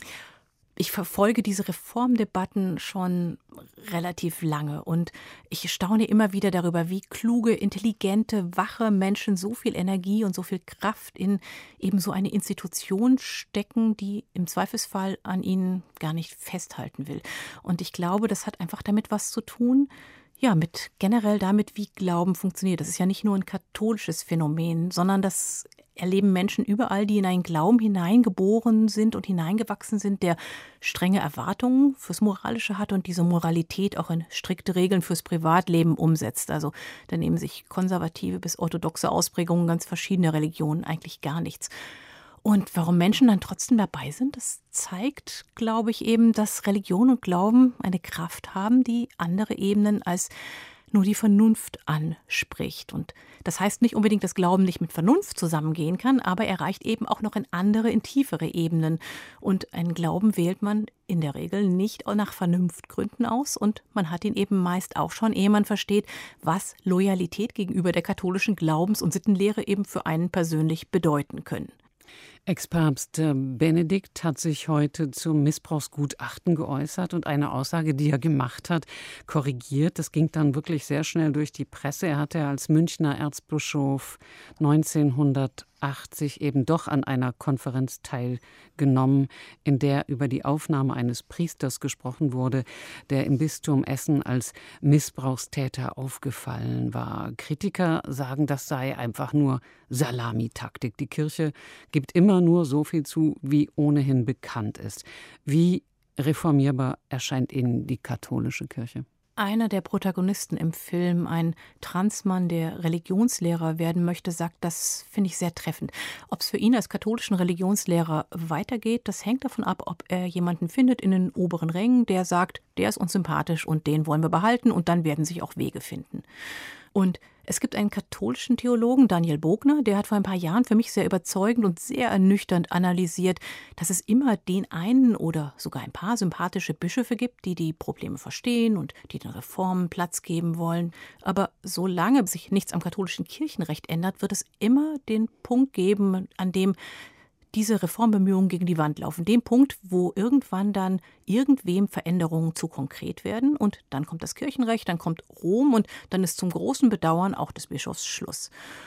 Ich verfolge diese Reformdebatten schon relativ lange und ich staune immer wieder darüber, wie kluge, intelligente, wache Menschen so viel Energie und so viel Kraft in eben so eine Institution stecken, die im Zweifelsfall an ihnen gar nicht festhalten will. Und ich glaube, das hat einfach damit was zu tun, ja, mit generell damit, wie Glauben funktioniert. Das ist ja nicht nur ein katholisches Phänomen, sondern das erleben Menschen überall, die in einen Glauben hineingeboren sind und hineingewachsen sind, der strenge Erwartungen fürs Moralische hat und diese Moralität auch in strikte Regeln fürs Privatleben umsetzt. Also da nehmen sich konservative bis orthodoxe Ausprägungen ganz verschiedener Religionen eigentlich gar nichts. Und warum Menschen dann trotzdem dabei sind, das zeigt, glaube ich, eben, dass Religion und Glauben eine Kraft haben, die andere Ebenen als nur die Vernunft anspricht. Und das heißt nicht unbedingt, dass Glauben nicht mit Vernunft zusammengehen kann, aber er reicht eben auch noch in andere, in tiefere Ebenen. Und einen Glauben wählt man in der Regel nicht nach Vernunftgründen aus und man hat ihn eben meist auch schon, ehe man versteht, was Loyalität gegenüber der katholischen Glaubens- und Sittenlehre eben für einen persönlich bedeuten können. Ex-Papst Benedikt hat sich heute zum Missbrauchsgutachten geäußert und eine Aussage, die er gemacht hat, korrigiert. Das ging dann wirklich sehr schnell durch die Presse. Er hatte als Münchner Erzbischof 1980 eben doch an einer Konferenz teilgenommen, in der über die Aufnahme eines Priesters gesprochen wurde, der im Bistum Essen als Missbrauchstäter aufgefallen war. Kritiker sagen, das sei einfach nur Salamitaktik. Die Kirche gibt immer nur so viel zu, wie ohnehin bekannt ist. Wie reformierbar erscheint Ihnen die katholische Kirche? Einer der Protagonisten im Film, ein Transmann, der Religionslehrer werden möchte, sagt, das finde ich sehr treffend. Ob es für ihn als katholischen Religionslehrer weitergeht, das hängt davon ab, ob er jemanden findet in den oberen Rängen, der sagt, der ist uns sympathisch und den wollen wir behalten und dann werden sich auch Wege finden. Und es gibt einen katholischen Theologen, Daniel Bogner, der hat vor ein paar Jahren für mich sehr überzeugend und sehr ernüchternd analysiert, dass es immer den einen oder sogar ein paar sympathische Bischöfe gibt, die die Probleme verstehen und die den Reformen Platz geben wollen. Aber solange sich nichts am katholischen Kirchenrecht ändert, wird es immer den Punkt geben, an dem diese Reformbemühungen gegen die Wand laufen. Den Punkt, wo irgendwann dann irgendwem Veränderungen zu konkret werden. Und dann kommt das Kirchenrecht, dann kommt Rom und dann ist zum großen Bedauern auch des Bischofs Schluss.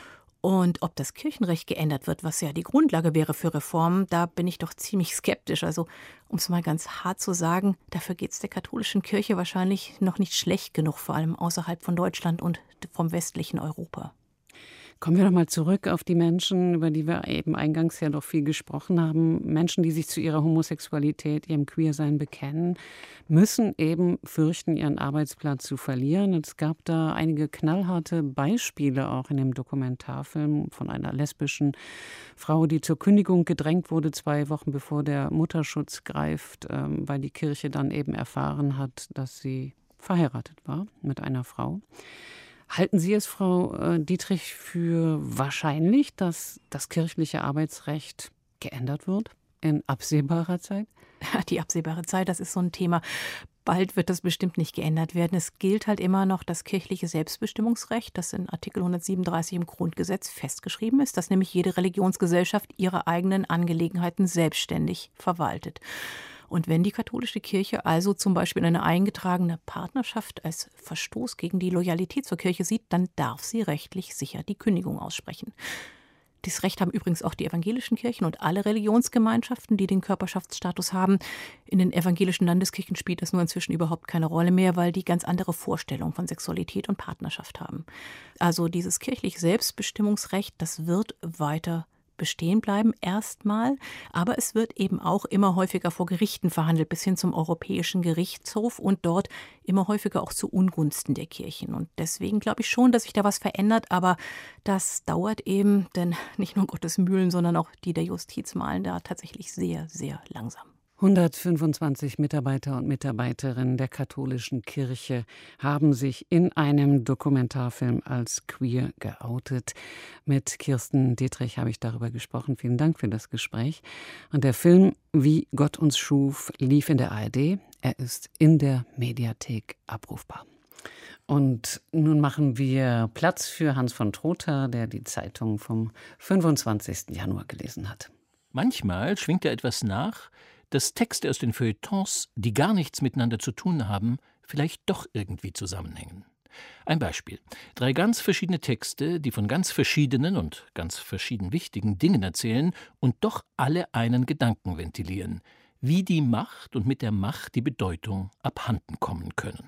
Und ob das Kirchenrecht geändert wird, was ja die Grundlage wäre für Reformen, da bin ich doch ziemlich skeptisch. Also, um es mal ganz hart zu sagen, dafür geht es der katholischen Kirche wahrscheinlich noch nicht schlecht genug, vor allem außerhalb von Deutschland und vom westlichen Europa. Kommen wir doch mal zurück auf die Menschen, über die wir eben eingangs ja doch viel gesprochen haben. Menschen, die sich zu ihrer Homosexualität, ihrem Queersein bekennen, müssen eben fürchten, ihren Arbeitsplatz zu verlieren. Es gab da einige knallharte Beispiele auch in dem Dokumentarfilm von einer lesbischen Frau, die zur Kündigung gedrängt wurde, 2 Wochen bevor der Mutterschutz greift, weil die Kirche dann eben erfahren hat, dass sie verheiratet war mit einer Frau. Halten Sie es, Frau Dietrich, für wahrscheinlich, dass das kirchliche Arbeitsrecht geändert wird in absehbarer Zeit? Die absehbare Zeit, das ist so ein Thema. Bald wird das bestimmt nicht geändert werden. Es gilt halt immer noch das kirchliche Selbstbestimmungsrecht, das in Artikel 137 im Grundgesetz festgeschrieben ist, dass nämlich jede Religionsgesellschaft ihre eigenen Angelegenheiten selbstständig verwaltet. Und wenn die katholische Kirche also zum Beispiel eine eingetragene Partnerschaft als Verstoß gegen die Loyalität zur Kirche sieht, dann darf sie rechtlich sicher die Kündigung aussprechen. Dieses Recht haben übrigens auch die evangelischen Kirchen und alle Religionsgemeinschaften, die den Körperschaftsstatus haben. In den evangelischen Landeskirchen spielt das nur inzwischen überhaupt keine Rolle mehr, weil die ganz andere Vorstellungen von Sexualität und Partnerschaft haben. Also dieses kirchliche Selbstbestimmungsrecht, das wird weiter bestehen bleiben erstmal, aber es wird eben auch immer häufiger vor Gerichten verhandelt, bis hin zum Europäischen Gerichtshof und dort immer häufiger auch zu Ungunsten der Kirchen. Und deswegen glaube ich schon, dass sich da was verändert, aber das dauert eben, denn nicht nur Gottes Mühlen, sondern auch die der Justiz malen da tatsächlich sehr, sehr langsam. 125 Mitarbeiter und Mitarbeiterinnen der katholischen Kirche haben sich in einem Dokumentarfilm als queer geoutet. Mit Kirsten Dietrich habe ich darüber gesprochen. Vielen Dank für das Gespräch. Und der Film Wie Gott uns schuf lief in der ARD. Er ist in der Mediathek abrufbar. Und nun machen wir Platz für Hans von Trotha, der die Zeitung vom 25. Januar gelesen hat. Manchmal schwingt da etwas nach, dass Texte aus den Feuilletons, die gar nichts miteinander zu tun haben, vielleicht doch irgendwie zusammenhängen. Ein Beispiel. 3 ganz verschiedene Texte, die von ganz verschiedenen und ganz verschieden wichtigen Dingen erzählen und doch alle einen Gedanken ventilieren, wie die Macht und mit der Macht die Bedeutung abhanden kommen können.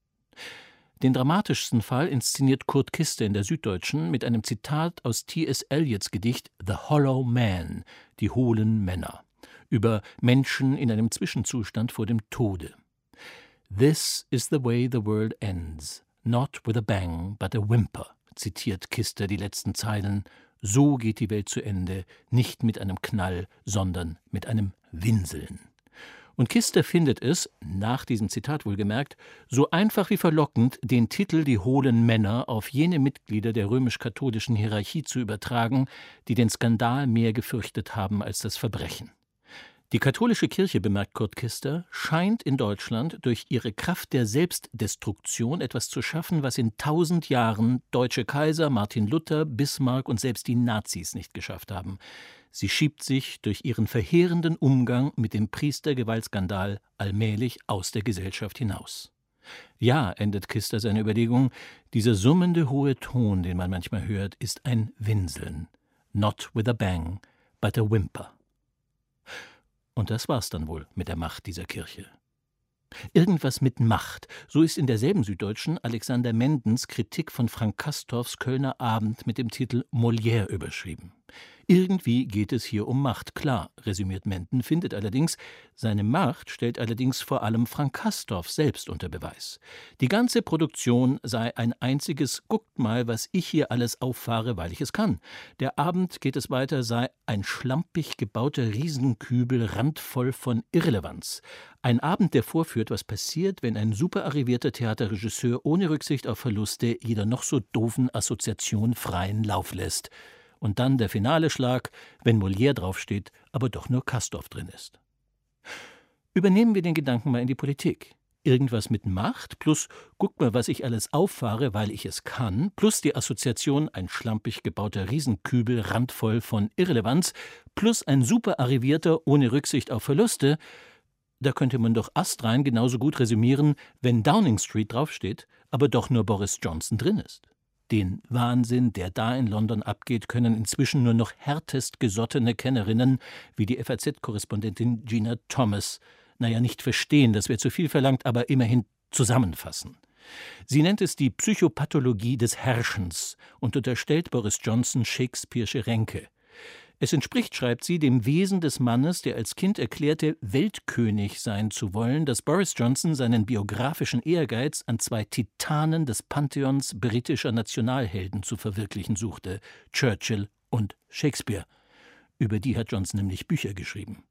Den dramatischsten Fall inszeniert Kurt Kister in der Süddeutschen mit einem Zitat aus T.S. Eliots Gedicht The Hollow Man, die hohlen Männer, über Menschen in einem Zwischenzustand vor dem Tode. This is the way the world ends, not with a bang, but a whimper, zitiert Kister die letzten Zeilen. So geht die Welt zu Ende, nicht mit einem Knall, sondern mit einem Winseln. Und Kister findet es, nach diesem Zitat wohlgemerkt, so einfach wie verlockend, den Titel »Die hohlen Männer« auf jene Mitglieder der römisch-katholischen Hierarchie zu übertragen, die den Skandal mehr gefürchtet haben als das Verbrechen. Die katholische Kirche, bemerkt Kurt Kister, scheint in Deutschland durch ihre Kraft der Selbstdestruktion etwas zu schaffen, was in 1000 Jahren deutsche Kaiser, Martin Luther, Bismarck und selbst die Nazis nicht geschafft haben. Sie schiebt sich durch ihren verheerenden Umgang mit dem Priestergewaltskandal allmählich aus der Gesellschaft hinaus. Ja, endet Kister seine Überlegung, dieser summende hohe Ton, den man manchmal hört, ist ein Winseln. Not with a bang, but a whimper. Und das war's dann wohl mit der Macht dieser Kirche. Irgendwas mit Macht, so ist in derselben Süddeutschen Alexander Mendens Kritik von Frank Castorfs Kölner Abend mit dem Titel Molière überschrieben. Irgendwie geht es hier um Macht, klar, resümiert Menden, findet allerdings, seine Macht stellt allerdings vor allem Frank Castorf selbst unter Beweis. Die ganze Produktion sei ein einziges „Guckt mal, was ich hier alles auffahre, weil ich es kann“. Der Abend, geht es weiter, sei ein schlampig gebauter Riesenkübel, randvoll von Irrelevanz. Ein Abend, der vorführt, was passiert, wenn ein super arrivierter Theaterregisseur ohne Rücksicht auf Verluste jeder noch so doofen Assoziation freien Lauf lässt. Und dann der finale Schlag, wenn Molière draufsteht, aber doch nur Castorf drin ist. Übernehmen wir den Gedanken mal in die Politik. Irgendwas mit Macht plus guck mal, was ich alles auffahre, weil ich es kann, plus die Assoziation ein schlampig gebauter Riesenkübel, randvoll von Irrelevanz, plus ein super arrivierter ohne Rücksicht auf Verluste. Da könnte man doch astrein genauso gut resümieren, wenn Downing Street draufsteht, aber doch nur Boris Johnson drin ist. Den Wahnsinn, der da in London abgeht, können inzwischen nur noch härtest gesottene Kennerinnen wie die FAZ-Korrespondentin Gina Thomas, nicht verstehen, das wäre zu viel verlangt, aber immerhin zusammenfassen. Sie nennt es die Psychopathologie des Herrschens und unterstellt Boris Johnson Shakespeare'sche Ränke. Es entspricht, schreibt sie, dem Wesen des Mannes, der als Kind erklärte, Weltkönig sein zu wollen, dass Boris Johnson seinen biografischen Ehrgeiz an zwei Titanen des Pantheons britischer Nationalhelden zu verwirklichen suchte, Churchill und Shakespeare. Über die hat Johnson nämlich Bücher geschrieben.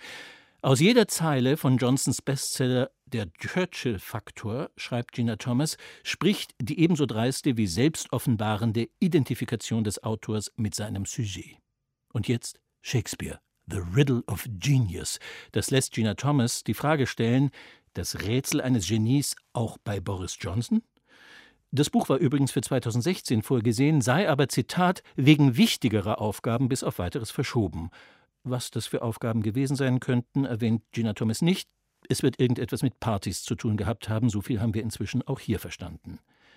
Aus jeder Zeile von Johnsons Bestseller Der Churchill-Faktor, schreibt Gina Thomas, spricht die ebenso dreiste wie selbstoffenbarende Identifikation des Autors mit seinem Sujet. Und jetzt Shakespeare, The Riddle of Genius. Das lässt Gina Thomas die Frage stellen, das Rätsel eines Genies auch bei Boris Johnson? Das Buch war übrigens für 2016 vorgesehen, sei aber, Zitat, wegen wichtigerer Aufgaben bis auf weiteres verschoben. Was das für Aufgaben gewesen sein könnten, erwähnt Gina Thomas nicht. Es wird irgendetwas mit Partys zu tun gehabt haben, so viel haben wir inzwischen auch hier verstanden.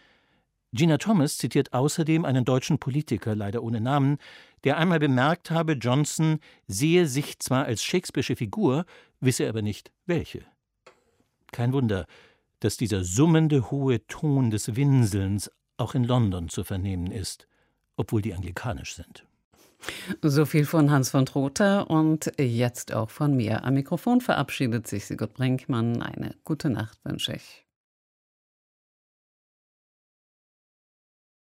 Gina Thomas zitiert außerdem einen deutschen Politiker, leider ohne Namen, der einmal bemerkt habe, Johnson sehe sich zwar als Shakespeare'sche Figur, wisse aber nicht, welche. Kein Wunder, dass dieser summende hohe Ton des Winselns auch in London zu vernehmen ist, obwohl die anglikanisch sind. So viel von Hans von Trotha und jetzt auch von mir. Am Mikrofon verabschiedet sich Sigurd Brinkmann. Eine gute Nacht wünsche ich.